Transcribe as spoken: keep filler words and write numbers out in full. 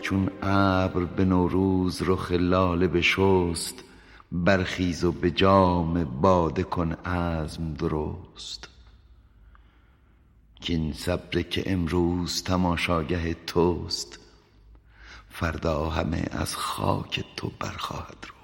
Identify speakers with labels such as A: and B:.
A: چون ابر به نوروز رخ لاله بشست، برخیز و به جام باده کن عزم درست. کاین صبر که امروز تماشاگه توست، فردا همه از خاک تو برخواهد رست.